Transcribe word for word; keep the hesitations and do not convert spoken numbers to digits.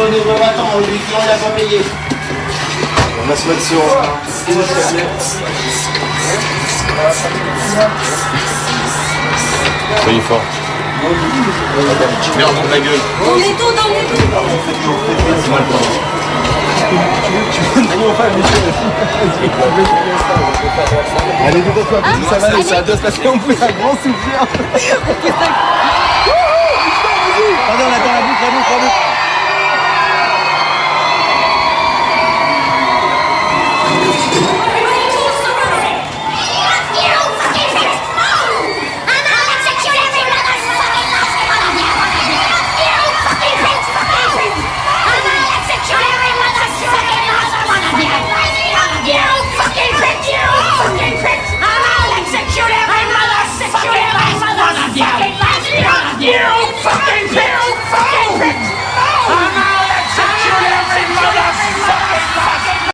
attends, on lui dit on n'a pas payé. On va se mettre sur... Soyez fort. Merde dans la gueule. On est tout, on est tout. Allez, détends-toi, ça va aller, ça doit se passer en plus un grand soupir. Pardon, on attend la boucle, la boucle, la boucle.